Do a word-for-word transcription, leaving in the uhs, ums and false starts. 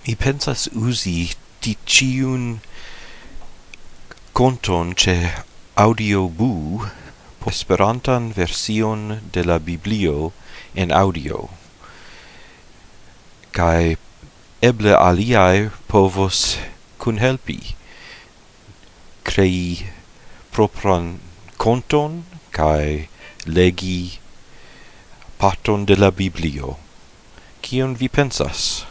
Mi pensas uzi ticiun conton ce Audioboo por Esperantan version de la Biblio en audio, kai eble aliae povos kunhelpi crei propran conton kai legi parton de la Biblio. Kion vi pensas?